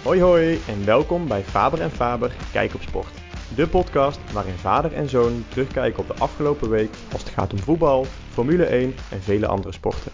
Hoi hoi en welkom bij Faber en Faber Kijk op Sport. De podcast waarin vader en zoon terugkijken op de afgelopen week als het gaat om voetbal, Formule 1 en vele andere sporten.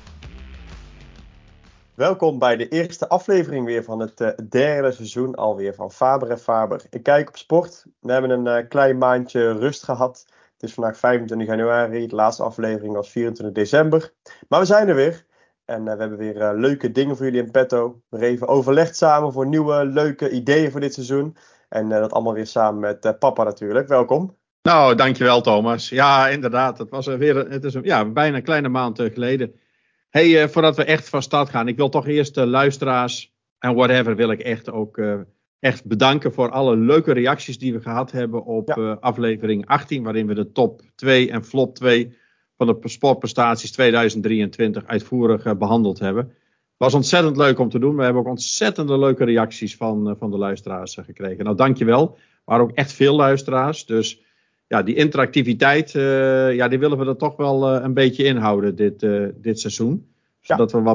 Welkom bij de eerste aflevering weer van het derde seizoen alweer van Faber en Faber Kijk op Sport. We hebben een klein maandje rust gehad. Het is vandaag 25 januari, de laatste aflevering was 24 december. Maar we zijn er weer. En we hebben weer leuke dingen voor jullie in petto. We hebben even overlegd samen voor nieuwe leuke ideeën voor dit seizoen. En dat allemaal weer samen met papa natuurlijk. Welkom. Nou, dankjewel Thomas. Ja, inderdaad. Het is bijna een kleine maand geleden. Hey, voordat we echt van start gaan. Ik wil toch eerst de luisteraars en whatever wil ik echt bedanken voor alle leuke reacties die we gehad hebben op aflevering 18. Waarin we de top 2 en flop 2 van de sportprestaties 2023 uitvoerig behandeld hebben. Het was ontzettend leuk om te doen. We hebben ook ontzettende leuke reacties van de luisteraars gekregen. Nou, dankjewel. Er waren ook echt veel luisteraars. Dus ja, die interactiviteit, die willen we er toch wel een beetje inhouden dit seizoen. Zodat we wat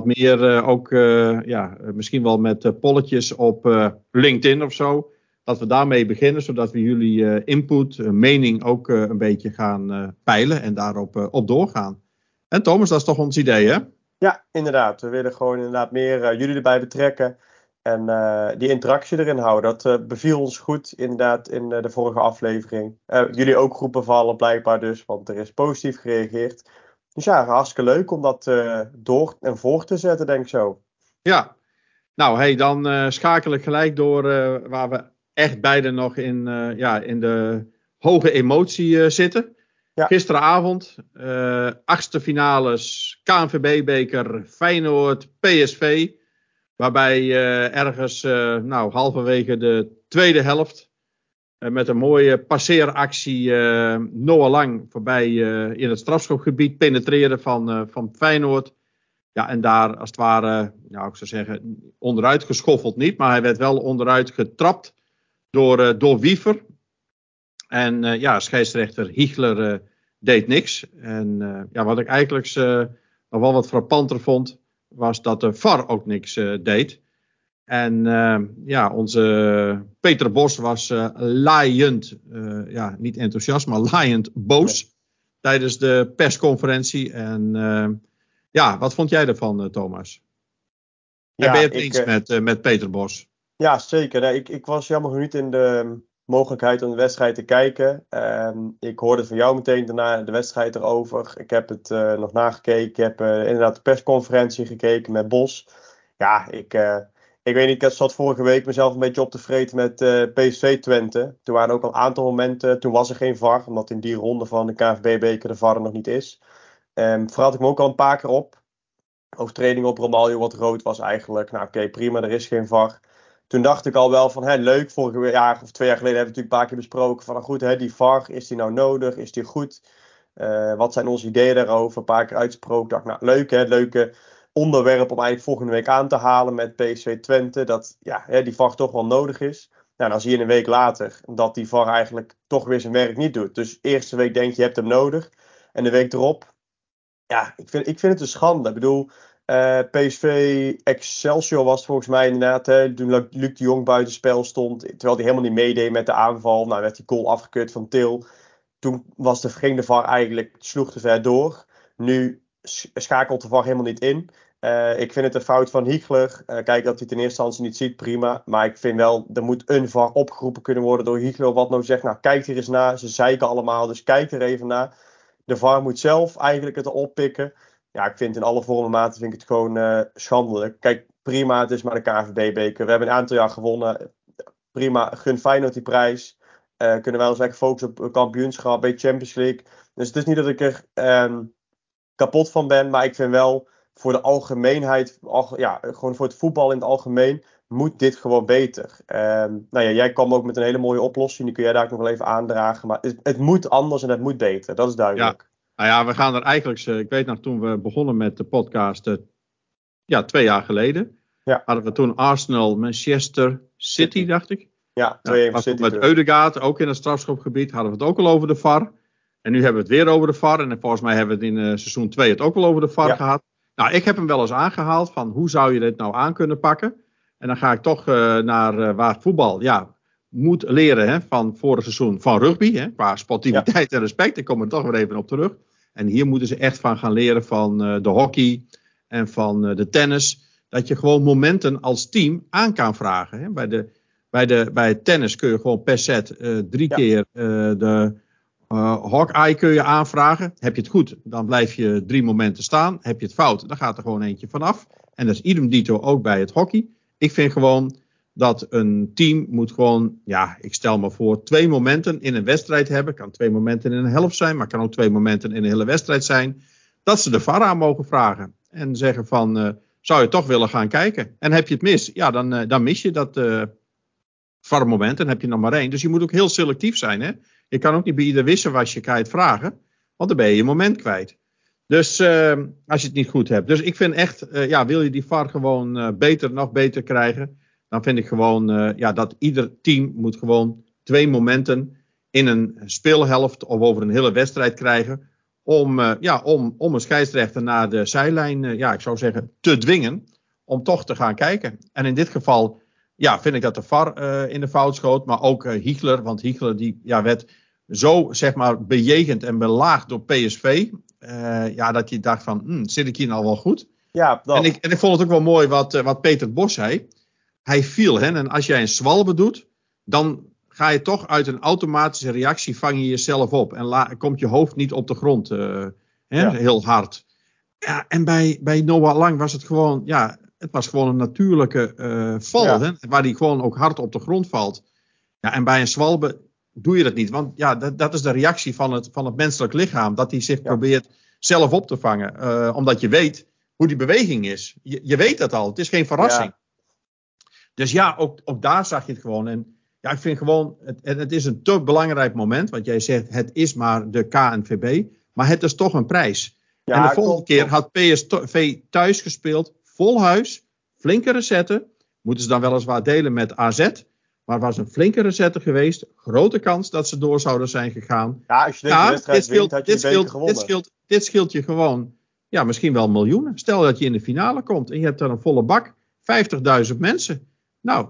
meer misschien wel met polletjes op LinkedIn of zo. Dat we daarmee beginnen, zodat we jullie input, mening ook een beetje gaan peilen en daarop op doorgaan. En Thomas, dat is toch ons idee, hè? Ja, inderdaad. We willen gewoon inderdaad meer jullie erbij betrekken. En die interactie erin houden. Dat beviel ons goed inderdaad in de vorige aflevering. Jullie ook goed bevallen blijkbaar dus, want er is positief gereageerd. Dus ja, hartstikke leuk om dat door en voor te zetten, denk ik zo. Ja, nou hey, dan schakel ik gelijk door waar we echt beide nog in de hoge emotie zitten. Ja. Gisteravond, achtste finales, KNVB-beker, Feyenoord, PSV. Waarbij ergens halverwege de tweede helft met een mooie passeeractie Noah Lang voorbij in het strafschopgebied penetreerde van Feyenoord. Ja, en daar als het ware, ik zou zeggen, onderuit geschoffeld niet. Maar hij werd wel onderuit getrapt door Wiever. En scheidsrechter Hiegler deed niks. En wat ik eigenlijk nog wel wat frappanter vond, was dat de VAR ook niks deed. En onze Peter Bos was laaiend, niet enthousiast, maar laaiend boos tijdens de persconferentie. En wat vond jij ervan, Thomas? En ben je het eens met Peter Bos? Ja, zeker. Nee, ik was jammer genoeg niet in de mogelijkheid om de wedstrijd te kijken. Ik hoorde van jou meteen daarna de wedstrijd erover. Ik heb het nog nagekeken. Ik heb inderdaad de persconferentie gekeken met Bos. Ja, ik weet niet, ik zat vorige week mezelf een beetje op te vreten met PSV Twente. Toen waren ook al een aantal momenten, toen was er geen VAR, omdat in die ronde van de KNVB-beker de VAR er nog niet is. Vooral had ik me ook al een paar keer op. Overtreding op Romario, wat rood was eigenlijk. Nou oké, prima, er is geen VAR. Toen dacht ik al wel van, leuk, vorig jaar of 2 jaar geleden hebben we natuurlijk een paar keer besproken van, goed, die VAR, is die nou nodig? Is die goed? Wat zijn onze ideeën daarover? Een paar keer uitgesproken. Dacht, nou leuk, leuke onderwerp om eigenlijk volgende week aan te halen met PSV Twente. Dat die VAR toch wel nodig is. Nou, dan zie je een week later dat die VAR eigenlijk toch weer zijn werk niet doet. Dus de eerste week denk je hebt hem nodig. En de week erop, ik vind het een schande. Ik bedoel, PSV Excelsior was volgens mij inderdaad, toen Luc de Jong buitenspel stond, terwijl hij helemaal niet meedeed met de aanval. Nou werd die goal afgekeurd van Til. Toen ging de VAR eigenlijk, sloeg te ver door. Nu schakelt de VAR helemaal niet in. Ik vind het een fout van Hiegler. Kijk, dat hij het in eerste instantie niet ziet, prima. Maar ik vind wel, er moet een VAR opgeroepen kunnen worden door Hiegler. Wat nou zegt, nou kijk er eens naar. Ze zeiken allemaal, dus kijk er even naar. De VAR moet zelf eigenlijk het oppikken. Ja, ik vind in alle vormen en maten vind ik het gewoon schandelijk. Kijk, prima, het is maar de KNVB-beker. We hebben een aantal jaar gewonnen. Prima, gun Feyenoord die prijs. Kunnen wij ons lekker focussen op kampioenschap, bij Champions League. Dus het is niet dat ik er kapot van ben. Maar ik vind wel, voor de algemeenheid, gewoon voor het voetbal in het algemeen, moet dit gewoon beter. Jij kwam ook met een hele mooie oplossing. Die kun jij daar ook nog wel even aandragen. Maar het moet anders en het moet beter. Dat is duidelijk. We gaan er eigenlijk, ik weet nog toen we begonnen met de podcast, 2 jaar geleden. Ja. Hadden we toen Arsenal, Manchester City, dacht ik. Ja, 2-1 voor City. Met Ødegaard, ook in het strafschopgebied, hadden we het ook al over de VAR. En nu hebben we het weer over de VAR. En volgens mij hebben we het in seizoen 2 het ook wel over de VAR gehad. Nou, ik heb hem wel eens aangehaald van hoe zou je dit nou aan kunnen pakken. En dan ga ik toch naar waar voetbal moet leren van vorig seizoen van rugby. Qua sportiviteit en respect. Ik kom er toch weer even op terug. En hier moeten ze echt van gaan leren van de hockey en van de tennis. Dat je gewoon momenten als team aan kan vragen. Bij het tennis kun je gewoon per set 3 keer de Hawkeye kun je aanvragen. Heb je het goed, dan blijf je 3 momenten staan. Heb je het fout, dan gaat er gewoon eentje vanaf. En dat is idem dito ook bij het hockey. Ik vind gewoon dat een team moet gewoon, ik stel me voor, 2 momenten in een wedstrijd hebben. Kan 2 momenten in een helft zijn, maar kan ook 2 momenten in een hele wedstrijd zijn. Dat ze de VAR aan mogen vragen. En zeggen van, zou je toch willen gaan kijken? En heb je het mis, dan mis je dat VAR-moment. En heb je nog maar 1. Dus je moet ook heel selectief zijn. Hè? Je kan ook niet bij ieder wisselwasje het vragen. Want dan ben je je moment kwijt. Dus als je het niet goed hebt. Dus ik vind echt, wil je die VAR gewoon nog beter krijgen. Dan vind ik gewoon dat ieder team moet gewoon 2 momenten in een speelhelft of over een hele wedstrijd krijgen. Om een scheidsrechter naar de zijlijn, ik zou zeggen, te dwingen. Om toch te gaan kijken. En in dit geval vind ik dat de VAR in de fout schoot. Maar ook Hiegler. Want Hiegler die werd zo zeg maar bejegend en belaagd door PSV. Dat je dacht van, zit ik hier nou wel goed? Ja, en ik vond het ook wel mooi wat Peter Bos zei. Hij viel, en als jij een zwalbe doet, dan ga je toch uit een automatische reactie vang je jezelf op. En komt je hoofd niet op de grond heel hard. Ja, en bij Noah Lang was het gewoon, het was gewoon een natuurlijke val. Waar hij gewoon ook hard op de grond valt. Ja, en bij een zwalbe doe je dat niet. Want dat is de reactie van het menselijk lichaam. Dat hij zich probeert zelf op te vangen. Omdat je weet hoe die beweging is. Je weet dat al. Het is geen verrassing. Ja. Dus ook daar zag je het gewoon. En ik vind gewoon, het is een te belangrijk moment. Want jij zegt, het is maar de KNVB. Maar het is toch een prijs. Ja, en de volgende keer had PSV thuis gespeeld. Vol huis. Flinke recetten. Moeten ze dan weliswaar delen met AZ. Maar was een flinke recette geweest. Grote kans dat ze door zouden zijn gegaan. Ja, als je deze wedstrijd wint, had je de beker gewonnen. Dit scheelt je gewoon, misschien wel miljoenen. Stel dat je in de finale komt en je hebt daar een volle bak. 50.000 mensen. Nou,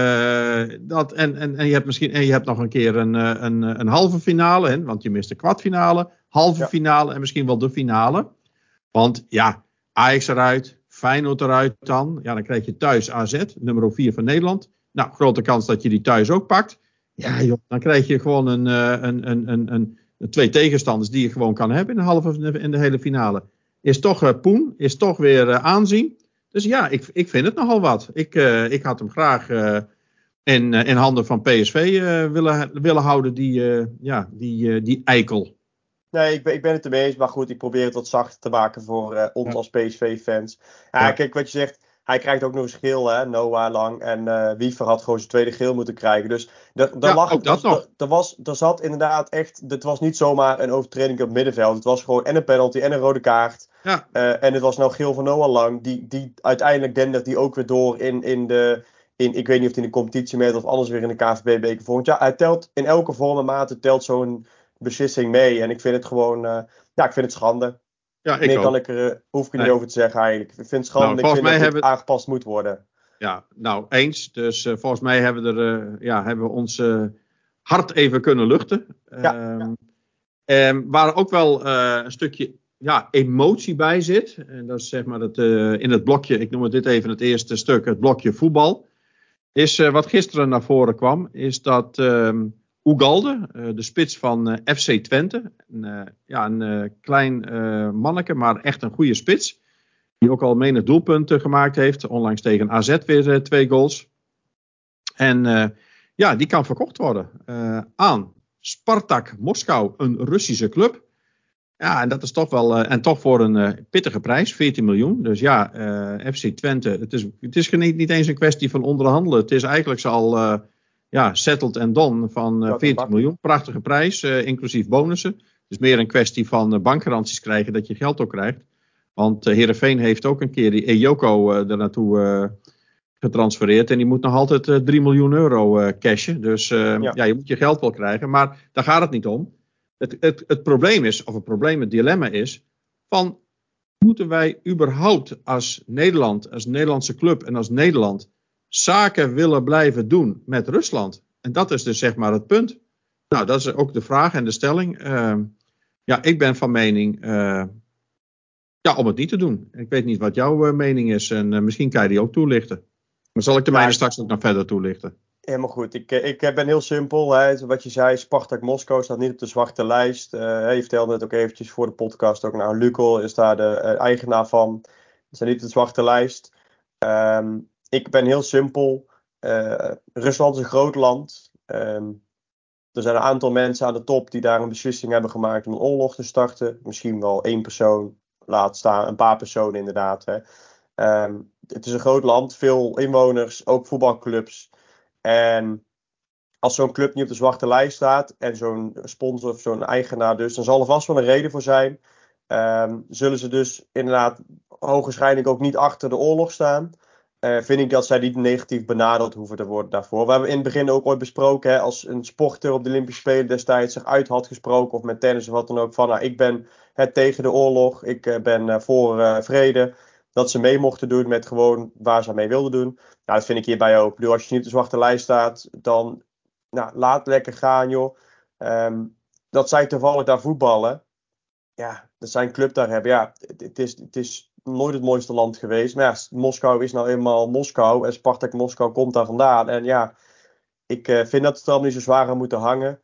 en je hebt nog een keer een halve finale. Want je mist de kwartfinale, halve finale en misschien wel de finale. Want Ajax eruit, Feyenoord eruit dan. Ja, dan krijg je thuis AZ, nummer 4 van Nederland. Nou, grote kans dat je die thuis ook pakt. Ja, joh, dan krijg je gewoon een 2 tegenstanders die je gewoon kan hebben in de halve of in de hele finale. Is toch poen, is toch weer aanzien. Dus ik vind het nogal wat. Ik had hem graag in handen van PSV willen houden, die eikel. Nee, ik ben het ermee eens. Maar goed, ik probeer het wat zachter te maken voor ons als PSV-fans. Kijk, wat je zegt. Hij krijgt ook nog eens geel, Noah Lang. En Wiever had gewoon zijn tweede geel moeten krijgen. Dus er zat inderdaad echt. Het was niet zomaar een overtreding op het middenveld. Het was gewoon en een penalty en een rode kaart. Ja. En het was nou geel van Noah Lang. Die uiteindelijk dendert die ook weer door in ik weet niet of hij in de competitie meedoet of anders weer in de KNVB-beker volgend jaar. Hij telt in elke vorm en mate telt zo'n beslissing mee. En ik vind het gewoon, ik vind het schande. Ja, hoef ik er niet over te zeggen eigenlijk. Ik vind het schande en ik vind dat het aangepast moet worden. Ja, nou eens. Dus volgens mij hebben we ons hart even kunnen luchten. Waar ook wel een stukje emotie bij zit. En dat is zeg maar in het blokje, ik noem het even het eerste stuk, het blokje voetbal. Is wat gisteren naar voren kwam, is dat Ugalde, de spits van FC Twente. Een klein manneke, maar echt een goede spits. Die ook al menig doelpunten gemaakt heeft. Onlangs tegen AZ weer 2 goals. En die kan verkocht worden aan Spartak Moskou, een Russische club. Ja, en dat is toch wel, en toch voor een pittige prijs, 14 miljoen. Dus FC Twente, het is niet eens een kwestie van onderhandelen. Het is eigenlijk al settled and done van 14 miljoen. Prachtige prijs, inclusief bonussen. Het is meer een kwestie van bankgaranties krijgen, dat je geld ook krijgt. Want Heerenveen heeft ook een keer die Ejoko er naartoe getransfereerd. En die moet nog altijd 3 miljoen euro cashen. Dus je moet je geld wel krijgen. Maar daar gaat het niet om. Het probleem is, of het dilemma is, van moeten wij überhaupt als Nederland, als Nederlandse club en als Nederland zaken willen blijven doen met Rusland? En dat is dus zeg maar het punt. Nou, dat is ook de vraag en de stelling. Ik ben van mening om het niet te doen. Ik weet niet wat jouw mening is en misschien kan je die ook toelichten. Dan zal ik de mijne straks ook nog verder toelichten. Helemaal goed. Ik ben heel simpel. Hè. Wat je zei, Spartak Moskou staat niet op de zwarte lijst. Je vertelde het ook eventjes voor de podcast ook. Nou, Lukoil is daar de eigenaar van. Ze zijn niet op de zwarte lijst. Ik ben heel simpel. Rusland is een groot land. Er zijn een aantal mensen aan de top die daar een beslissing hebben gemaakt om een oorlog te starten. Misschien wel 1 persoon, laat staan een paar personen inderdaad. Hè. Het is een groot land, veel inwoners, ook voetbalclubs. En als zo'n club niet op de zwarte lijst staat en zo'n sponsor of zo'n eigenaar dus, dan zal er vast wel een reden voor zijn. Zullen ze dus inderdaad hoogwaarschijnlijk ook niet achter de oorlog staan. Vind ik dat zij niet negatief benadeeld hoeven te worden daarvoor. We hebben in het begin ook ooit besproken, hè, als een sporter op de Olympische Spelen destijds zich uit had gesproken, of met tennis of wat dan ook, van nou, ik ben tegen de oorlog, ik ben voor vrede. Dat ze mee mochten doen met gewoon waar ze mee wilden doen. Nou, dat vind ik hierbij ook. Ik bedoel, als je niet op de zwarte lijst staat, dan laat lekker gaan, joh. Dat zij toevallig daar voetballen. Ja, dat zij een club daar hebben. Ja, het is nooit het mooiste land geweest. Maar ja, Moskou is nou eenmaal Moskou. En Spartak Moskou komt daar vandaan. En ja, ik vind dat het er allemaal niet zo zwaar aan moeten hangen.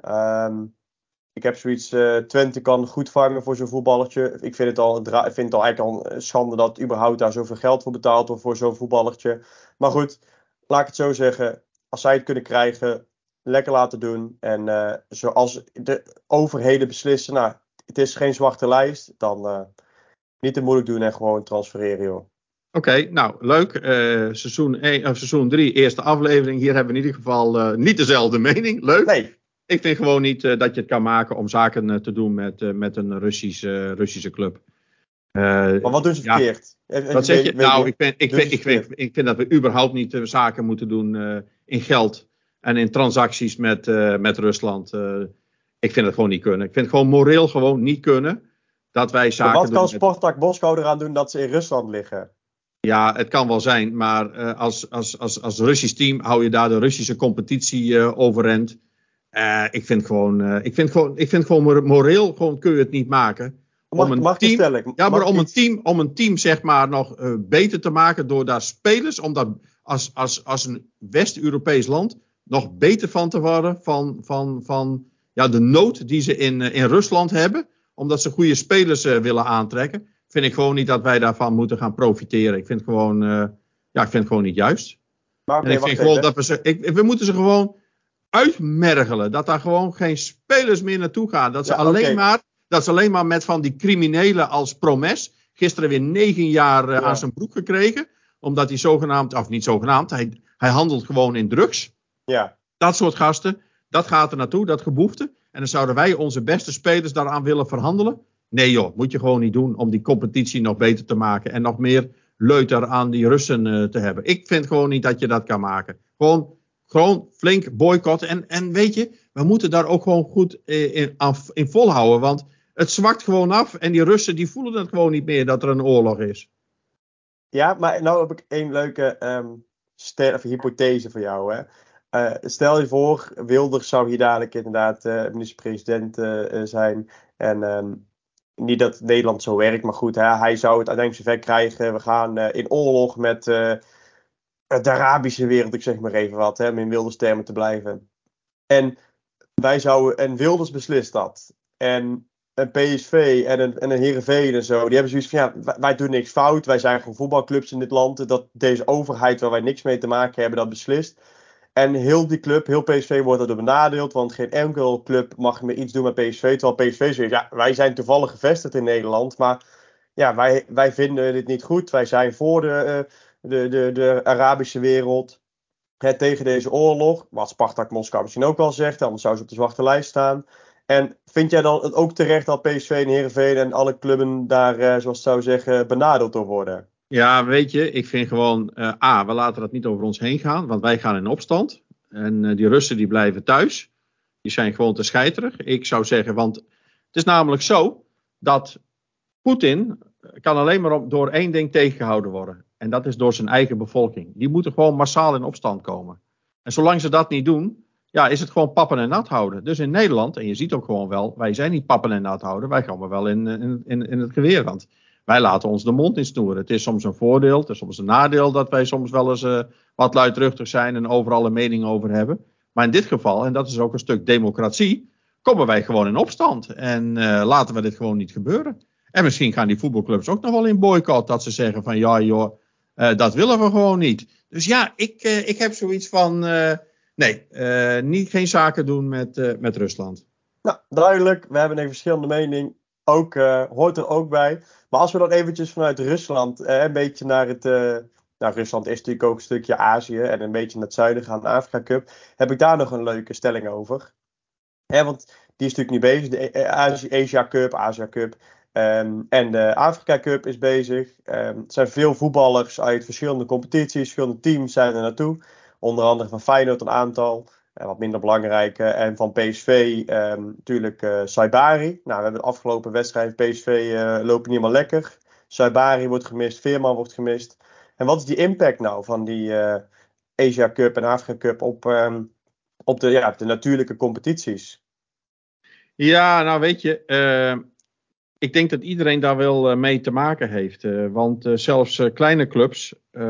Ik heb zoiets, Twente kan goed vangen voor zo'n voetballertje. Ik vind het eigenlijk al een schande dat überhaupt daar zoveel geld voor betaald wordt voor zo'n voetballertje. Maar goed, laat ik het zo zeggen. Als zij het kunnen krijgen, lekker laten doen. En zoals de overheden beslissen, nou, het is geen zwarte lijst, dan niet te moeilijk doen en gewoon transfereren, joh. Oké, nou leuk. Seizoen 3, eerste aflevering. Hier hebben we in ieder geval niet dezelfde mening. Leuk. Nee. Ik vind gewoon niet dat je het kan maken om zaken te doen met een Russische club. Maar wat doen ze verkeerd? Wat zeg je? Nou, ik vind dat we überhaupt niet zaken moeten doen in geld en in transacties met Rusland. Ik vind het gewoon niet kunnen. Ik vind het gewoon moreel gewoon niet kunnen dat wij zaken doen. Wat kan Spartak Moskou eraan doen dat ze in Rusland liggen? Ja, het kan wel zijn, maar als Russisch team hou je daar de Russische competitie overeind. Ik vind gewoon moreel gewoon kun je het niet maken. Om een team zeg maar nog beter te maken door daar spelers, om daar als een West-Europees land nog beter van te worden van de nood die ze in Rusland hebben, omdat ze goede spelers willen aantrekken. Vind ik gewoon niet dat wij daarvan moeten gaan profiteren. Ik vind het gewoon niet juist. Maar en ik vind gewoon dat we moeten ze gewoon uitmergelen. Dat daar gewoon geen spelers meer naartoe gaan. Dat ze alleen maar met van die criminelen als Promes. Gisteren weer 9 jaar aan zijn broek gekregen. Omdat hij hij handelt gewoon in drugs. Ja. Dat soort gasten. Dat gaat er naartoe, dat geboefte. En dan zouden wij onze beste spelers daaraan willen verhandelen. Nee joh, moet je gewoon niet doen om die competitie nog beter te maken. En nog meer leuter aan die Russen te hebben. Ik vind gewoon niet dat je dat kan maken. Gewoon flink boycotten. En weet je, we moeten daar ook gewoon goed in volhouden. Want het zwakt gewoon af. En die Russen die voelen het gewoon niet meer dat er een oorlog is. Ja, maar nou heb ik een leuke hypothese voor jou. Hè. Stel je voor, Wilders zou hier dadelijk inderdaad minister-president zijn. En niet dat Nederland zo werkt, maar goed, hè, hij zou het uiteindelijk zover krijgen. We gaan in oorlog met de Arabische wereld, ik zeg maar even wat, hè, om in Wilders termen te blijven. En Wilders beslist dat. En een PSV en een Heerenveen en zo, die hebben zoiets van, ja, wij doen niks fout. Wij zijn gewoon voetbalclubs in dit land. Dat deze overheid waar wij niks mee te maken hebben, dat beslist. En heel die club, heel PSV wordt erdoor benadeeld. Want geen enkele club mag meer iets doen met PSV. Terwijl PSV zegt, ja, wij zijn toevallig gevestigd in Nederland. Maar ja, wij vinden dit niet goed. Wij zijn voor de Arabische wereld. Tegen deze oorlog. Wat Spartak Moskou misschien ook wel zegt. Anders zou ze op de zwarte lijst staan. En vind jij dan het ook terecht dat PSV en Heerenveen en alle clubben daar, zoals het zou zeggen, benadeeld door worden? Ja, weet je, ik vind gewoon, we laten dat niet over ons heen gaan, want wij gaan in opstand. En die Russen die blijven thuis. Die zijn gewoon te scheiterig. Ik zou zeggen, want het is namelijk zo dat Poetin kan alleen maar door één ding tegengehouden worden. En dat is door zijn eigen bevolking. Die moeten gewoon massaal in opstand komen. En zolang ze dat niet doen, ja, is het gewoon pappen en nat houden. Dus in Nederland, en je ziet ook gewoon wel, wij zijn niet pappen en nat houden. Wij gaan wel in het geweer. Want wij laten ons de mond niet snoeren. Het is soms een voordeel, het is soms een nadeel dat wij soms wel eens wat luidruchtig zijn en overal een mening over hebben. Maar in dit geval, en dat is ook een stuk democratie, komen wij gewoon in opstand. En laten we dit gewoon niet gebeuren. En misschien gaan die voetbalclubs ook nog wel in boycott. Dat ze zeggen van ja joh, dat willen we gewoon niet. Dus ja, ik heb zoiets van geen zaken doen met Rusland. Nou, duidelijk. We hebben een verschillende mening. Ook, hoort er ook bij. Maar als we dan eventjes vanuit Rusland een beetje naar het... nou, Rusland is natuurlijk ook een stukje Azië en een beetje naar het zuiden gaan, de Afrika Cup. Heb ik daar nog een leuke stelling over. Want die is natuurlijk nu bezig. De Asia Cup, Asia Cup. En de Afrika Cup is bezig. Er zijn veel voetballers uit verschillende competities, verschillende teams zijn er naartoe. Onder andere van Feyenoord een aantal, wat minder belangrijke. En van PSV natuurlijk Saibari. Nou, we hebben de afgelopen wedstrijd PSV lopen niet helemaal lekker. Saibari wordt gemist, Veerman wordt gemist. En wat is die impact nou van die Asia Cup en Afrika Cup op de natuurlijke competities? Ja, nou weet je, ik denk dat iedereen daar wel mee te maken heeft. Want zelfs kleine clubs,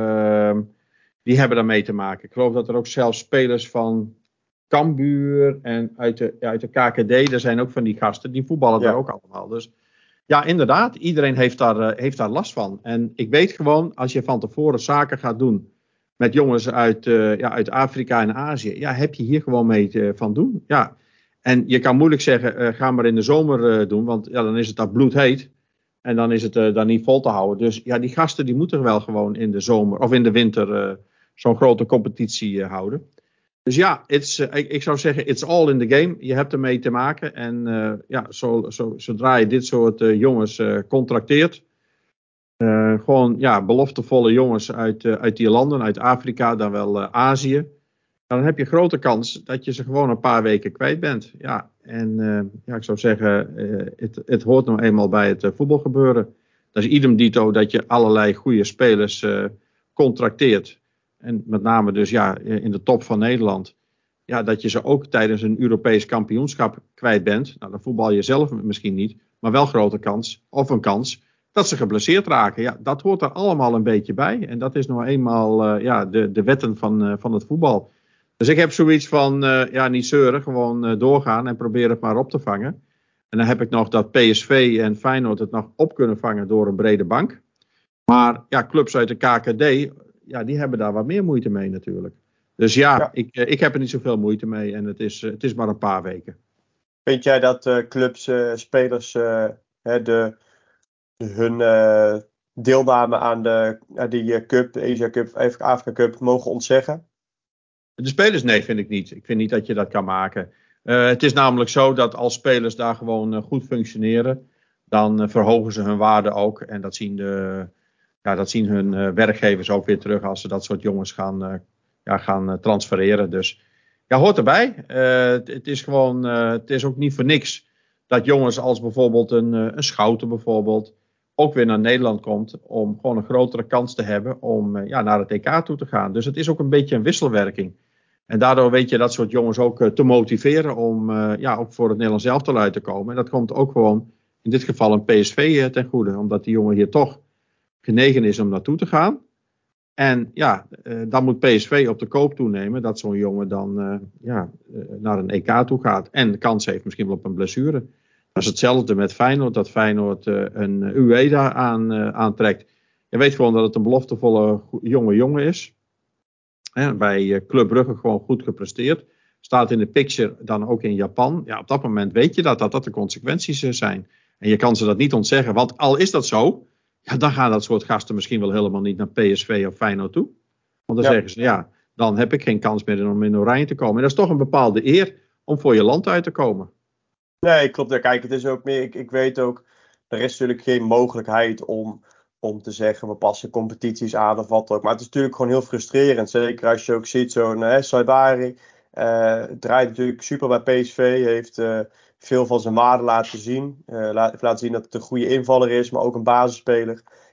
die hebben daar mee te maken. Ik geloof dat er ook zelfs spelers van Cambuur en uit de KKD, er zijn ook van die gasten, die voetballen daar ook allemaal. Dus ja, inderdaad, iedereen heeft daar last van. En ik weet gewoon, als je van tevoren zaken gaat doen met jongens uit Afrika en Azië, ja, heb je hier gewoon mee van doen. Ja. En je kan moeilijk zeggen, ga maar in de zomer doen, want ja, dan is het daar bloedheet. En dan is het dan niet vol te houden. Dus ja, die gasten die moeten wel gewoon in de zomer of in de winter zo'n grote competitie houden. Dus ja, ik zou zeggen, it's all in the game. Je hebt ermee te maken. En zodra je dit soort jongens contracteert, gewoon ja, beloftevolle jongens uit die landen, uit Afrika, dan wel Azië. Dan heb je grote kans dat je ze gewoon een paar weken kwijt bent. Ja, en ik zou zeggen, het hoort nou eenmaal bij het voetbalgebeuren. Dat is idem dito dat je allerlei goede spelers contracteert. En met name dus ja, in de top van Nederland. Ja, dat je ze ook tijdens een Europees kampioenschap kwijt bent. Nou, dan voetbal je zelf misschien niet. Maar wel grote kans, of een kans, dat ze geblesseerd raken. Ja, dat hoort er allemaal een beetje bij. En dat is nou eenmaal de wetten van het voetbal. Dus ik heb zoiets van, niet zeuren, gewoon doorgaan en proberen het maar op te vangen. En dan heb ik nog dat PSV en Feyenoord het nog op kunnen vangen door een brede bank. Maar ja, clubs uit de KKD, ja, die hebben daar wat meer moeite mee natuurlijk. Dus ja. Ik heb er niet zoveel moeite mee en het is maar een paar weken. Vind jij dat clubs, spelers hun deelname aan die Cup, de Asia Cup, Afrika Cup, mogen ontzeggen? De spelers, nee, vind ik niet. Ik vind niet dat je dat kan maken. Het is namelijk zo dat als spelers daar gewoon goed functioneren, dan verhogen ze hun waarde ook. En dat zien hun werkgevers ook weer terug als ze dat soort jongens gaan transfereren. Dus ja, hoort erbij. Het is ook niet voor niks dat jongens als bijvoorbeeld een Schouten bijvoorbeeld ook weer naar Nederland komt om gewoon een grotere kans te hebben om naar het EK toe te gaan. Dus het is ook een beetje een wisselwerking. En daardoor weet je dat soort jongens ook te motiveren om ook voor het Nederlands elftal uit te komen. En dat komt ook gewoon in dit geval een PSV ten goede. Omdat die jongen hier toch genegen is om naartoe te gaan. En dan moet PSV op de koop toenemen dat zo'n jongen dan naar een EK toe gaat. En de kans heeft misschien wel op een blessure. Dat is hetzelfde met Feyenoord. Dat Feyenoord een Ueda aantrekt. Je weet gewoon dat het een beloftevolle jonge jongen is. Bij Club Brugge gewoon goed gepresteerd. Staat in de picture dan ook in Japan. Ja, op dat moment weet je dat de consequenties zijn. En je kan ze dat niet ontzeggen. Want al is dat zo, ja, dan gaan dat soort gasten misschien wel helemaal niet naar PSV of Feyenoord toe. Want dan zeggen ze, dan heb ik geen kans meer om in Oranje te komen. En dat is toch een bepaalde eer om voor je land uit te komen. Nee, klopt. Kijk, het is ook meer, ik weet ook, er is natuurlijk geen mogelijkheid om te zeggen, we passen competities aan of wat ook. Maar het is natuurlijk gewoon heel frustrerend. Zeker als je ook ziet, zo'n Saibari draait natuurlijk super bij PSV. Heeft veel van zijn waarde laten zien. Heeft laten zien dat het een goede invaller is, maar ook een basisspeler.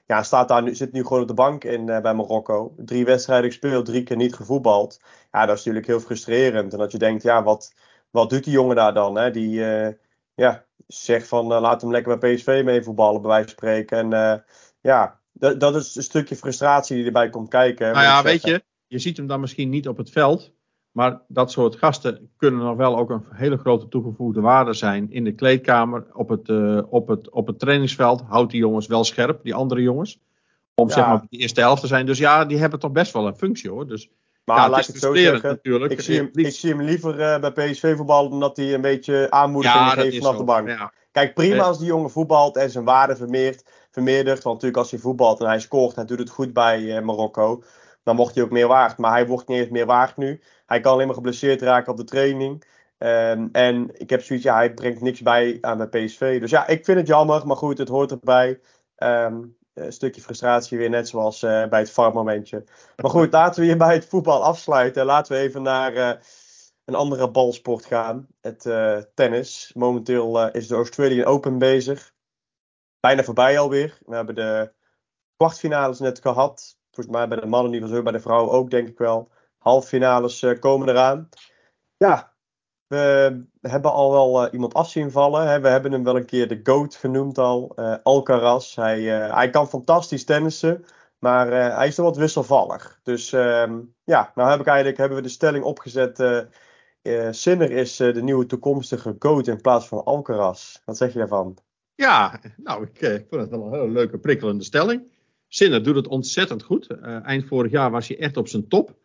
Ja, zit nu gewoon op de bank bij Marokko. 3 wedstrijden gespeeld, 3 keer niet gevoetbald. Ja, dat is natuurlijk heel frustrerend. En dat je denkt, ja, wat doet die jongen daar dan? Hè? Die zegt van, laat hem lekker bij PSV mee voetballen, bij wijze van spreken. En ja, dat is een stukje frustratie die erbij komt kijken, Nou moet ik ja, weet zeggen. je ziet hem dan misschien niet op het veld. Maar dat soort gasten kunnen nog wel ook een hele grote toegevoegde waarde zijn in de kleedkamer, op het trainingsveld. Houdt die jongens wel scherp, die andere jongens. Om zeg maar op de eerste helft te zijn. Dus ja, die hebben toch best wel een functie hoor. Dus Maar ja, het laat is ik het zo frustrerend zeggen. natuurlijk. Ik zie hem liever bij PSV voetballen dan dat hij een beetje aanmoedigingen Ja, dat geeft is vanaf de zo. bank. Ja. Kijk, prima als die jongen voetbalt en zijn waarde vermeerdert. Want natuurlijk als hij voetbalt en hij scoort, hij doet het goed bij Marokko. Dan wordt hij ook meer waard. Maar hij wordt niet eens meer waard nu. Hij kan alleen maar geblesseerd raken op de training. En ik heb zoiets, ja, hij brengt niks bij aan bij PSV. Dus ja, ik vind het jammer. Maar goed, het hoort erbij. Een stukje frustratie weer, net zoals bij het VAR-momentje. Maar goed, laten we hier bij het voetbal afsluiten. Laten we even naar een andere balsport gaan. Het tennis. Momenteel is de Australian Open bezig. Bijna voorbij alweer. We hebben de kwartfinales net gehad. Volgens mij bij de mannen in ieder geval zo, bij de vrouwen ook denk ik wel. Halffinales komen eraan. Ja, we hebben al wel iemand af zien vallen. Hè. We hebben hem wel een keer de GOAT genoemd al. Alcaraz. Hij kan fantastisch tennissen. Maar hij is toch wat wisselvallig. Dus ja, nou hebben we de stelling opgezet. Sinner is de nieuwe toekomstige GOAT in plaats van Alcaraz. Wat zeg je daarvan? Ja, nou, ik vond het wel een hele leuke, prikkelende stelling. Sinner doet het ontzettend goed. Eind vorig jaar was hij echt op zijn top.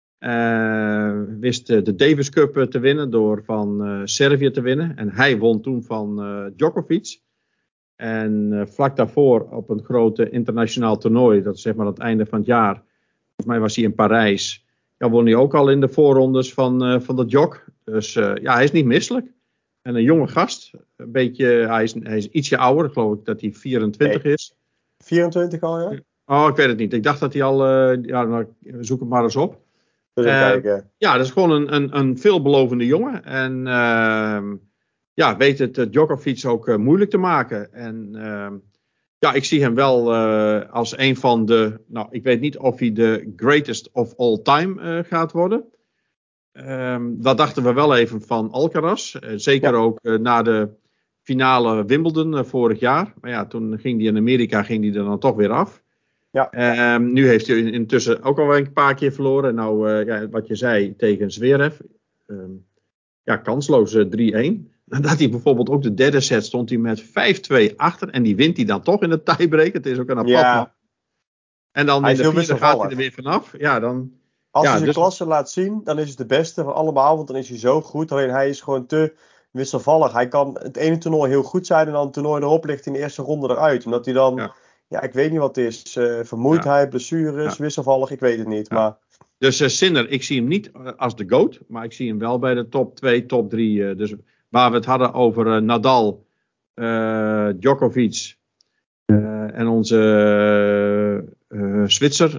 Wist de Davis Cup te winnen door van Servië te winnen. En hij won toen van Djokovic. En vlak daarvoor op een groot internationaal toernooi, dat is zeg maar aan het einde van het jaar. Volgens mij was hij in Parijs. Ja, won hij ook al in de voorrondes van de Djok. Dus ja, hij is niet misselijk. En een jonge gast. Een beetje, hij is ietsje ouder, geloof ik dat hij 24 is. 24 al, ja? Oh, ik weet het niet. Ik dacht dat hij al. Ja, nou, zoek het maar eens op. Dus even kijken. Ja, dat is gewoon een veelbelovende jongen. En ja, weet het Djokovic ook moeilijk te maken. En ja, ik zie hem wel als een van de. Nou, ik weet niet of hij de greatest of all time gaat worden. Dat dachten we wel even van Alcaraz. Zeker ook na de finale Wimbledon vorig jaar. Maar ja, toen ging hij in Amerika er dan toch weer af. Ja. Nu heeft hij intussen ook al een paar keer verloren. Nou, ja, wat je zei tegen Zverev. Ja, kansloos 3-1. Nadat hij bijvoorbeeld ook de derde set stond hij met 5-2 achter. En die wint hij dan toch in de tiebreak. Het is ook een apart man. En dan hij in de vierde wisselvallig. gaat hij er weer vanaf. Ja, dan... Als hij zijn klasse laat zien, dan is het de beste van allemaal. Want dan is hij zo goed. Alleen hij is gewoon te wisselvallig. Hij kan het ene toernooi heel goed zijn. En dan het toernooi erop ligt in de eerste ronde eruit. Omdat hij dan, ja ik weet niet wat het is. Vermoeidheid, blessures, wisselvallig. Ik weet het niet. Maar... Dus Sinner, ik zie hem niet als de GOAT. Maar ik zie hem wel bij de top 2, top 3. Dus waar we het hadden over Nadal, Djokovic en onze Zwitser.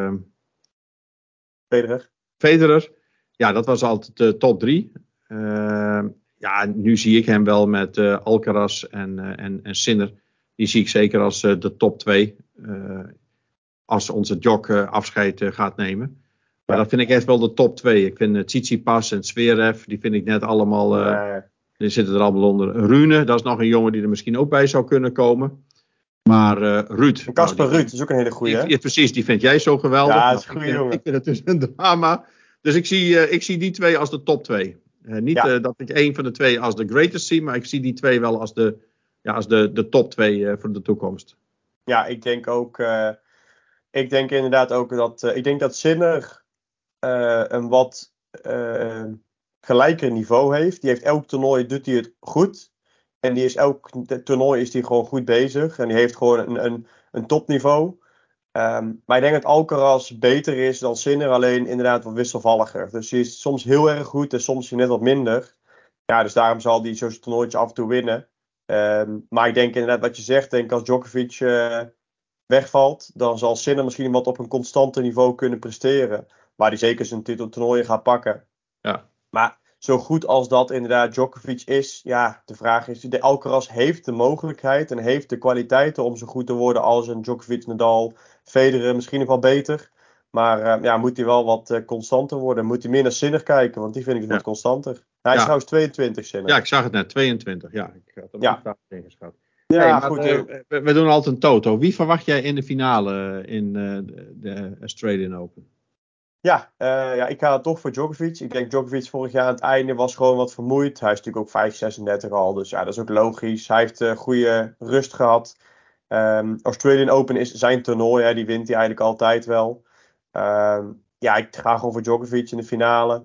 Federer. Ja, dat was altijd de top 3. Ja, nu zie ik hem wel met Alcaraz en Sinner. Die zie ik zeker als de top 2. Als onze Djok afscheid gaat nemen. Maar dat vind ik echt wel de top 2. Ik vind Tsitsipas en Zverev, die vind ik net allemaal... Die zitten er allemaal onder. Rune, dat is nog een jongen die er misschien ook bij zou kunnen komen. Maar Ruud... Kasper Ruud is ook een hele goeie, hè? Precies, die vind jij zo geweldig. Ja, dat is een goede jongen. Ik vind het dus een drama. Dus ik zie die 2 als de top 2. Niet dat ik één van de 2 als de greatest zie, maar ik zie die 2 wel als de top 2 voor de toekomst. Ja, ik denk ook... ik denk inderdaad ook dat... ik denk dat Sinner een wat gelijker niveau heeft. Die heeft elk toernooi, doet hij het goed. En die is elk toernooi is hij gewoon goed bezig. En die heeft gewoon een topniveau. Maar ik denk dat Alcaraz beter is dan Sinner. Alleen inderdaad wat wisselvalliger. Dus hij is soms heel erg goed en soms net wat minder. Ja, dus daarom zal hij zo'n toernooitje af en toe winnen. Maar ik denk inderdaad wat je zegt. Denk als Djokovic wegvalt, dan zal Sinner misschien wat op een constante niveau kunnen presteren. Waar hij zeker zijn titeltoernooien gaat pakken. Ja. Maar zo goed als dat inderdaad Djokovic is, ja, de vraag is, de Alcaraz heeft de mogelijkheid en heeft de kwaliteiten om zo goed te worden als een Djokovic, Nadal, Federer, misschien nog wel beter. Maar ja, moet hij wel wat constanter worden. Moet hij meer naar Sinner kijken, want die vind ik wat constanter. Hij is trouwens 22, Sinner. Ja, ik zag het net, 22. Ja, ik had hem ook ingeschat. Ja, maar goed. We doen altijd een toto. Wie verwacht jij in de finale in de Australian Open? Ja, ik ga toch voor Djokovic. Ik denk Djokovic vorig jaar aan het einde was gewoon wat vermoeid. Hij is natuurlijk ook 5,36 al, dus ja, dat is ook logisch. Hij heeft goede rust gehad. Australian Open is zijn toernooi, hè, die wint hij eigenlijk altijd wel. Ja, ik ga gewoon voor Djokovic in de finale.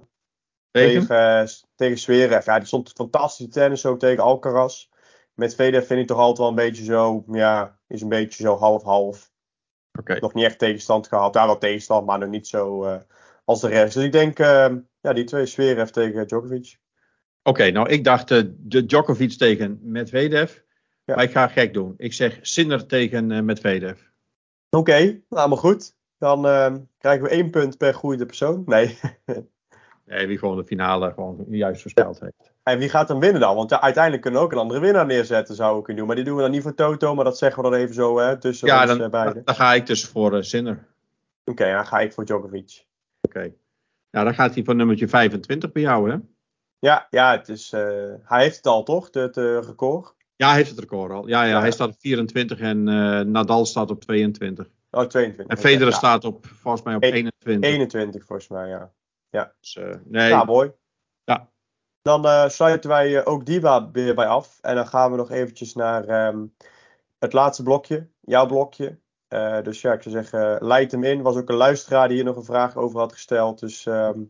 Tegen Zverev. Ja, die stond fantastisch tennis ook tegen Alcaraz. Met Federer vind ik toch altijd wel een beetje zo, ja, is een beetje zo half-half. Okay. Nog niet echt tegenstand gehad. Ja, wel tegenstand, maar nog niet zo als de rest. Dus ik denk, die twee Zverev tegen Djokovic. Oké, nou ik dacht de Djokovic tegen Medvedev. Ja. Maar ik ga gek doen. Ik zeg Sinner tegen Medvedev. Oké, nou maar goed. Dan krijgen we 1 punt per goede persoon. Nee. Nee, wie gewoon de finale gewoon juist voorspeld heeft. En wie gaat dan winnen dan? Want ja, uiteindelijk kunnen we ook een andere winnaar neerzetten, zou ik kunnen doen. Maar die doen we dan niet voor Toto, maar dat zeggen we dan even zo tussen ons beiden. Dan ga ik dus voor Sinner. Oké, dan ga ik voor Djokovic. Oké. Nou, dan gaat hij voor nummertje 25 bij jou, hè? Ja, het is, hij heeft het al, toch? Het record? Ja, hij heeft het record al. Ja, hij staat op 24 en Nadal staat op 22. Oh, 22. En Federer staat volgens mij op 21. 21 volgens mij, ja. Dus, nee. Ja, mooi. Ja. Dan sluiten wij ook die weer bij af. En dan gaan we nog eventjes naar het laatste blokje. Jouw blokje. Dus ja, ik zou zeggen, leid hem in. Was ook een luisteraar die hier nog een vraag over had gesteld. Dus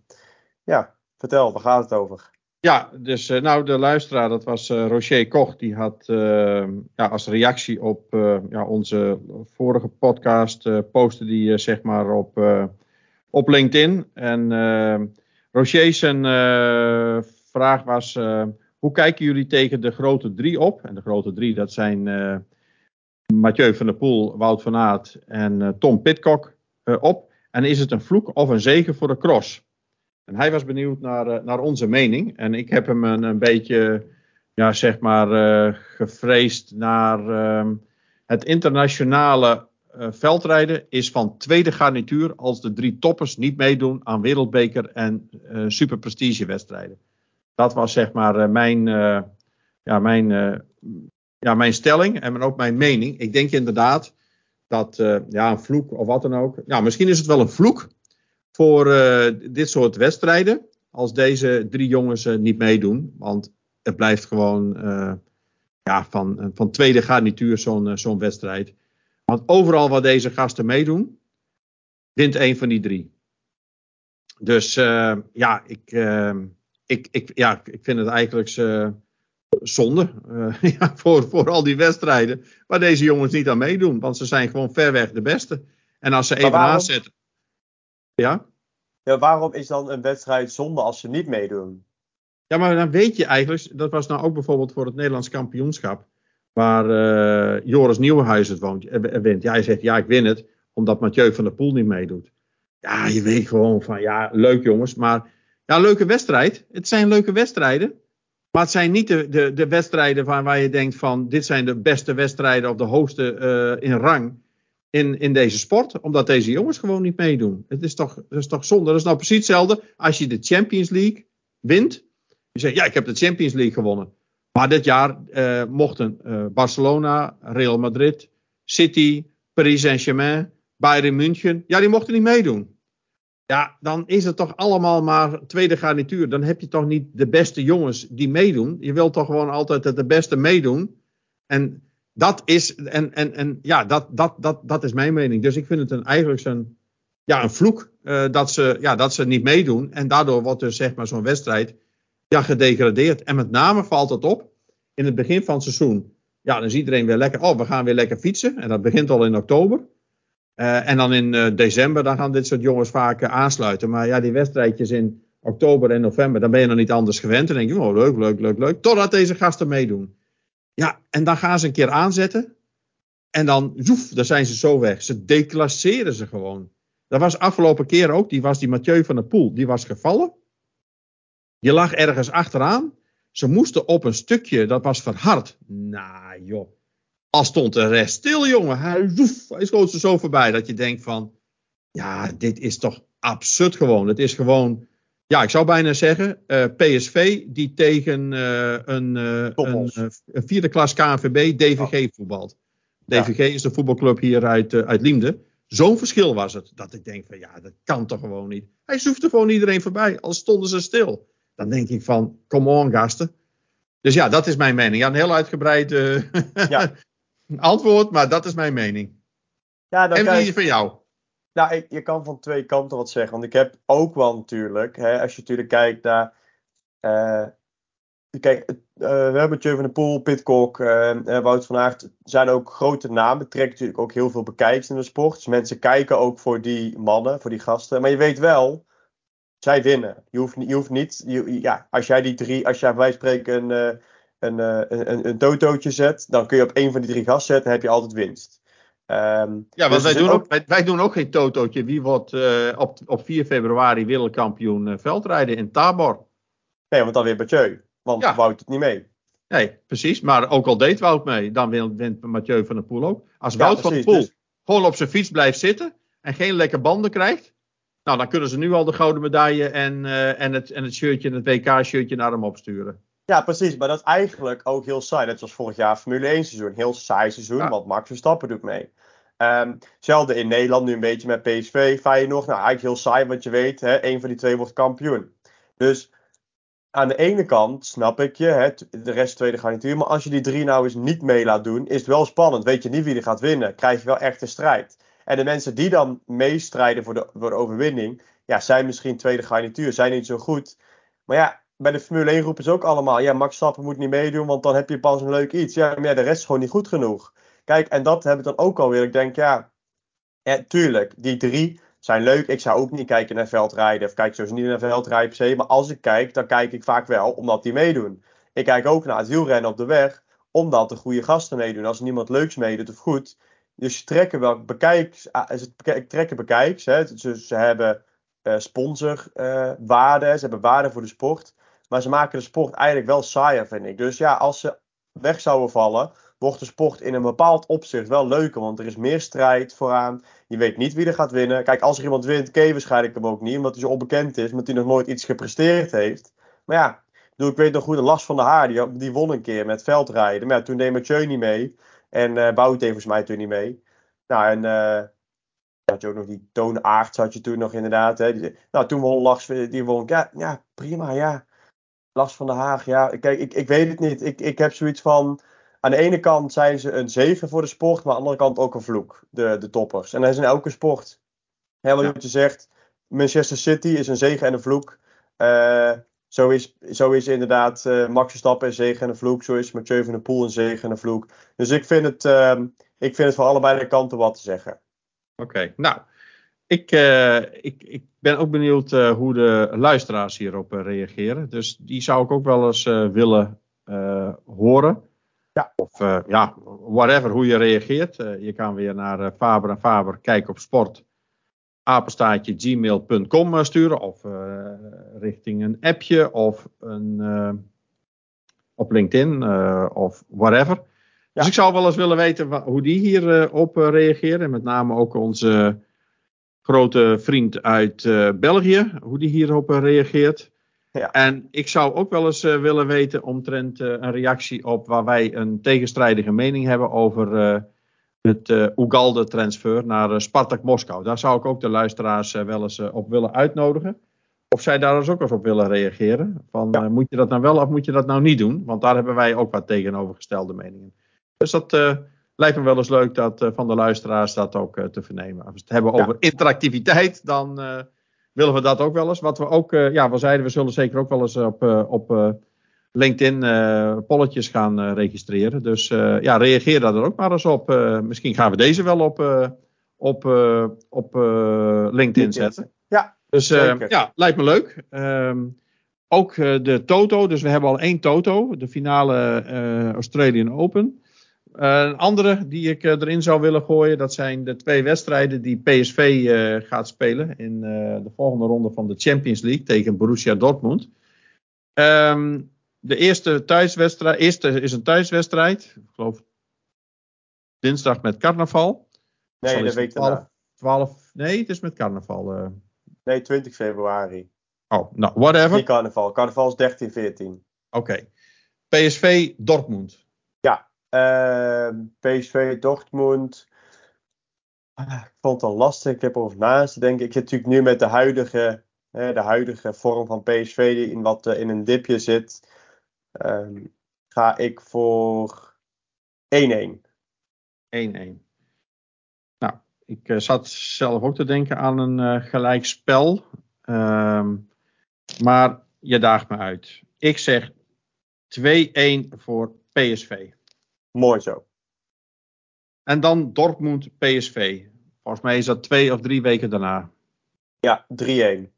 vertel, waar gaat het over? Ja, dus de luisteraar, dat was Roger Koch. Die had als reactie op onze vorige podcast postte die zeg maar op LinkedIn. En Roger zijn vraag was, hoe kijken jullie tegen de grote 3 op? En de grote 3, dat zijn Mathieu van der Poel, Wout van Aert en Tom Pidcock op. En is het een vloek of een zegen voor de cross? En hij was benieuwd naar onze mening. En ik heb hem een beetje, gevreesd naar het internationale veldrijden is van tweede garnituur als de 3 toppers niet meedoen aan wereldbeker en super prestigewedstrijden. Dat was zeg maar mijn stelling en ook mijn mening. Ik denk inderdaad dat een vloek of wat dan ook. Ja, misschien is het wel een vloek voor dit soort wedstrijden. Als deze 3 jongens niet meedoen. Want het blijft gewoon van tweede garnituur zo'n wedstrijd. Want overal waar deze gasten meedoen, wint 1 van die 3. Dus ik vind het eigenlijk zonde voor al die wedstrijden waar deze jongens niet aan meedoen. Want ze zijn gewoon ver weg de beste. En als ze even aanzetten. Ja, waarom is dan een wedstrijd zonde als ze niet meedoen? Ja, maar dan weet je eigenlijk, dat was nou ook bijvoorbeeld voor het Nederlands kampioenschap, waar Joris Nieuwenhuis wint. Ja, hij zegt, ja, ik win het, omdat Mathieu van der Poel niet meedoet. Ja, je weet gewoon van, ja, leuk jongens, maar ja, leuke wedstrijd. Het zijn leuke wedstrijden, maar het zijn niet de wedstrijden waar je denkt van, dit zijn de beste wedstrijden of de hoogste in rang in deze sport, omdat deze jongens gewoon niet meedoen. Dat is toch zonde. Dat is nou precies hetzelfde als je de Champions League wint. Je zegt, ja, ik heb de Champions League gewonnen. Maar dit jaar mochten Barcelona, Real Madrid, City, Paris Saint-Germain, Bayern München, ja, die mochten niet meedoen. Ja, dan is het toch allemaal maar tweede garnituur. Dan heb je toch niet de beste jongens die meedoen. Je wilt toch gewoon altijd de beste meedoen. En dat is, dat is mijn mening. Dus ik vind het eigenlijk een vloek dat ze niet meedoen. En daardoor wordt dus zeg maar zo'n wedstrijd gedegradeerd. En met name valt het op in het begin van het seizoen. Ja, dan is iedereen weer lekker. Oh, we gaan weer lekker fietsen. En dat begint al in oktober. En dan in december, dan gaan dit soort jongens vaak aansluiten. Maar ja, die wedstrijdjes in oktober en november, dan ben je nog niet anders gewend. Dan denk je, oh, leuk. Totdat deze gasten meedoen. Ja, en dan gaan ze een keer aanzetten. En dan zijn ze zo weg. Ze declasseren ze gewoon. Dat was afgelopen keer ook. Die Mathieu van der Poel. Die was gevallen. Je lag ergens achteraan. Ze moesten op een stukje, dat was verhard. Nou joh, al stond de rest stil, jongen. Hij schoot ze zo voorbij dat je denkt van... Ja, dit is toch absurd gewoon. Het is gewoon... Ja, ik zou bijna zeggen... PSV die tegen een vierde klas KNVB DVG voetbalt. DVG is de voetbalclub hier uit Liemde. Zo'n verschil was het. Dat ik denk van ja, dat kan toch gewoon niet. Hij zoefde gewoon iedereen voorbij. Al stonden ze stil. Dan denk ik van, come on gasten. Dus ja, dat is mijn mening. Ja, een heel uitgebreid antwoord, maar dat is mijn mening. Ja, dan en wie is van jou? Nou, je kan van twee kanten wat zeggen. Want ik heb ook wel natuurlijk, als je natuurlijk kijkt naar... we hebben Mathieu van der Poel, Pidcock, Wout van Aert. Zijn ook grote namen. Trekt natuurlijk ook heel veel bekijks in de sport. Dus mensen kijken ook voor die mannen, voor die gasten. Maar je weet wel, zij winnen. Je hoeft niet... als jij bij wijze van spreken een totootje zet, dan kun je op één van die drie gasten zetten en heb je altijd winst. Want dus wij doen ook geen totootje. Wie wordt op 4 februari wereldkampioen veldrijden in Tabor? Nee, want dan weer Mathieu. Want Wout het niet mee. Nee, precies. Maar ook al deed Wout mee, dan wint Mathieu van der Poel ook. Als Wout van der Poel gewoon op zijn fiets blijft zitten en geen lekke banden krijgt, nou, dan kunnen ze nu al de gouden medaille en het shirtje, het WK-shirtje naar hem opsturen. Ja, precies. Maar dat is eigenlijk ook heel saai. Net zoals vorig jaar Formule 1 seizoen. Heel saai seizoen, want Max Verstappen doet mee. Hetzelfde in Nederland nu een beetje met PSV, Feyenoord. Nou, eigenlijk heel saai, want je weet, één van die twee wordt kampioen. Dus aan de ene kant snap ik je, de rest tweede garnituur. Maar als je die drie nou eens niet mee laat doen, is het wel spannend. Weet je niet wie er gaat winnen. Krijg je wel echt een strijd. En de mensen die dan meestrijden voor de overwinning, ja, zijn misschien tweede garnituur, zijn niet zo goed. Maar ja, bij de Formule 1 roepen ze ook allemaal, ja, Max Verstappen moet niet meedoen, want dan heb je pas een leuk iets. Ja, maar de rest is gewoon niet goed genoeg. Kijk, en dat heb ik dan ook alweer. Ik denk, tuurlijk, die drie zijn leuk. Ik zou ook niet kijken naar veldrijden. Of kijk sowieso niet naar veldrijden per se. Maar als ik kijk, dan kijk ik vaak wel omdat die meedoen. Ik kijk ook naar het wielrennen op de weg. Omdat er goede gasten meedoen. Als er niemand leuks meedoet of goed. Dus ze trekken wel bekijks. Ze trekken bekijks. Ze hebben sponsorwaarde. Ze hebben waarde voor de sport. Maar ze maken de sport eigenlijk wel saaier, vind ik. Dus ja, als ze weg zouden vallen, wordt de sport in een bepaald opzicht wel leuker. Want er is meer strijd vooraan. Je weet niet wie er gaat winnen. Kijk, als er iemand wint, ken je waarschijnlijk hem ook niet. Omdat hij zo onbekend is. Omdat hij nog nooit iets gepresteerd heeft. Maar ja, ik weet nog goed, de Lars van der Haar. Die won een keer met veldrijden. Maar ja, toen deed Mathieu niet mee. En Wout deed volgens mij toen niet mee. Nou, en had je ook nog die Toon Aerts had je toen nog inderdaad. Toen won Lars. Die won. Ja, prima, ja. Lars van der Haar, ja. Kijk, ik weet het niet. Ik heb zoiets van... Aan de ene kant zijn ze een zegen voor de sport, maar aan de andere kant ook een vloek, de toppers. En dat is in elke sport. Wat je zegt, Manchester City is een zegen en een vloek. Zo is inderdaad Max Verstappen een zegen en een vloek. Zo is Mathieu van der Poel een zegen en een vloek. Dus ik vind het voor allebei de kanten wat te zeggen. Oké, nou... Ik ben ook benieuwd hoe de luisteraars hierop reageren. Dus die zou ik ook wel eens willen horen. Ja. Of whatever, hoe je reageert. Je kan weer naar Faber en Faber, kijk op sport, @gmail.com sturen. Of richting een appje of op LinkedIn of whatever. Ja. Dus ik zou wel eens willen weten hoe die hierop reageren. En met name ook onze grote vriend uit België, hoe die hierop reageert. Ja. En ik zou ook wel eens willen weten omtrent een reactie op waar wij een tegenstrijdige mening hebben over het Ugalde-transfer naar Spartak Moskou. Daar zou ik ook de luisteraars wel eens op willen uitnodigen. Of zij daar dus ook eens op willen reageren. Van, moet je dat nou wel of moet je dat nou niet doen? Want daar hebben wij ook wat tegenovergestelde meningen. Dus dat lijkt me wel eens leuk van de luisteraars dat ook te vernemen. Als we het hebben over interactiviteit, dan willen we dat ook wel eens. Wat we ook, we zeiden, we zullen zeker ook wel eens op LinkedIn polletjes gaan registreren. Dus reageer daar ook maar eens op. Misschien gaan we deze wel op LinkedIn zetten. Ja, dus lijkt me leuk. Ook de Toto, dus we hebben al 1 Toto, de finale Australian Open. Een andere die ik erin zou willen gooien, dat zijn de 2 wedstrijden die PSV gaat spelen in de volgende ronde van de Champions League tegen Borussia Dortmund. De eerste thuiswedstrijd. Eerste is een thuiswedstrijd. Ik geloof dinsdag met carnaval. Nee, de week daarna. 12. Nee, het is met carnaval. Nee, 20 februari. Oh, nou, whatever. Niet carnaval. Carnaval is 13, 14. Oké. PSV Dortmund. Ja, PSV Dortmund. Ik vond het al lastig. Ik heb erover na te denken. Ik zit natuurlijk nu met de huidige vorm van PSV die in een dipje zit. Ga ik voor 1-1. 1-1. Nou, ik zat zelf ook te denken aan een gelijkspel. Maar je daagt me uit. Ik zeg 2-1 voor PSV. Mooi zo. En dan Dortmund PSV. Volgens mij is dat 2 of 3 weken daarna. Ja, 3-1.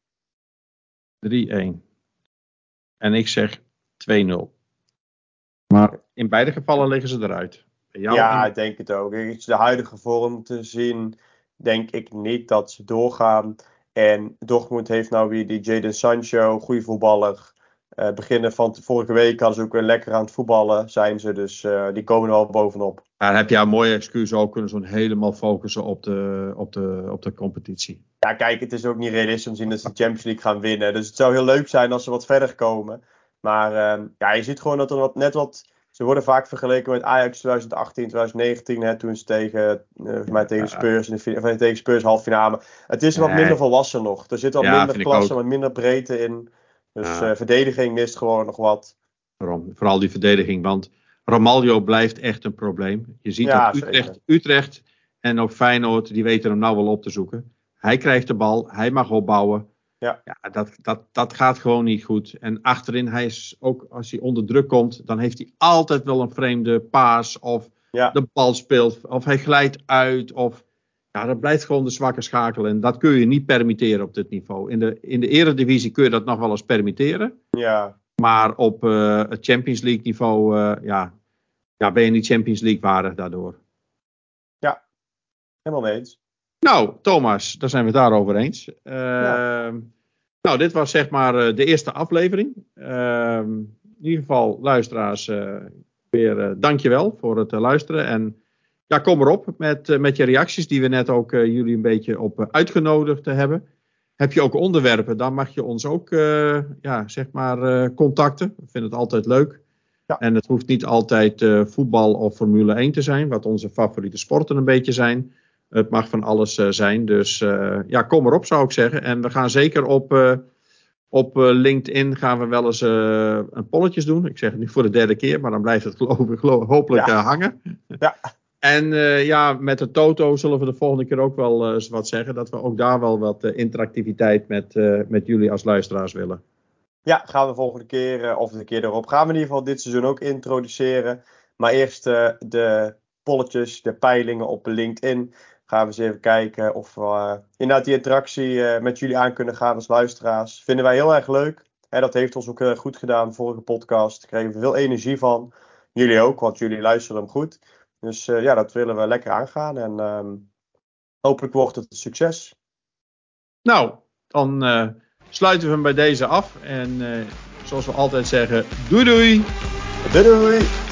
3-1. En ik zeg 2-0. Maar in beide gevallen liggen ze eruit. Ja, ik denk het ook. De huidige vorm te zien, denk ik niet dat ze doorgaan. En Dortmund heeft nou weer die Jadon Sancho, goede voetballer. Beginnen van vorige week hadden ze ook weer lekker aan het voetballen, zijn ze. Dus die komen er wel bovenop. Ja, dan heb je een mooie excuus ook kunnen zo'n helemaal focussen op de competitie. Ja, kijk, het is ook niet realistisch om te zien dat ze de Champions League gaan winnen. Dus het zou heel leuk zijn als ze wat verder komen. Maar ja, je ziet gewoon dat er net wat... Ze worden vaak vergeleken met Ajax 2018, 2019, hè, toen ze tegen Spurs, tegen Spurs halffinale. Het is wat minder volwassen nog. Er zit wat minder klasse, wat minder breedte in. Dus verdediging mist gewoon nog wat. Vooral die verdediging, want Ramaljo blijft echt een probleem. Je ziet dat Utrecht en ook Feyenoord, die weten hem nou wel op te zoeken. Hij krijgt de bal, hij mag opbouwen. Ja, dat gaat gewoon niet goed. En achterin, hij is ook als hij onder druk komt, dan heeft hij altijd wel een vreemde paas of de bal speelt of hij glijdt uit of dat blijft gewoon de zwakke schakel en dat kun je niet permitteren op dit niveau. In de eredivisie kun je dat nog wel eens permitteren. Ja. Maar op het Champions League niveau ben je niet Champions League waardig daardoor. Ja, helemaal mee eens. Nou, Thomas, daar zijn we het daarover eens. Nou, dit was zeg maar de eerste aflevering. In ieder geval, luisteraars, weer dankjewel voor het luisteren. En ja, kom erop met je reacties die we net ook jullie een beetje op uitgenodigd hebben. Heb je ook onderwerpen, dan mag je ons ook contacten. We vinden het altijd leuk. Ja. En het hoeft niet altijd voetbal of Formule 1 te zijn, wat onze favoriete sporten een beetje zijn. Het mag van alles zijn. Dus kom erop zou ik zeggen. En we gaan zeker op LinkedIn gaan we wel eens een polletjes doen. Ik zeg het nu voor de derde keer, maar dan blijft het hopelijk hangen. Ja. En met de Toto zullen we de volgende keer ook wel eens wat zeggen. Dat we ook daar wel wat interactiviteit met jullie als luisteraars willen. Ja, gaan we volgende keer of de keer erop. Gaan we in ieder geval dit seizoen ook introduceren. Maar eerst de polletjes, de peilingen op LinkedIn. Gaan we eens even kijken of we inderdaad die interactie met jullie aan kunnen gaan als luisteraars. Vinden wij heel erg leuk. Dat heeft ons ook goed gedaan. Vorige podcast kregen we veel energie van. Jullie ook, want jullie luisteren hem goed. Dus dat willen we lekker aangaan. En hopelijk wordt het een succes. Nou, dan sluiten we hem bij deze af. En zoals we altijd zeggen, doei doei! Doei doei!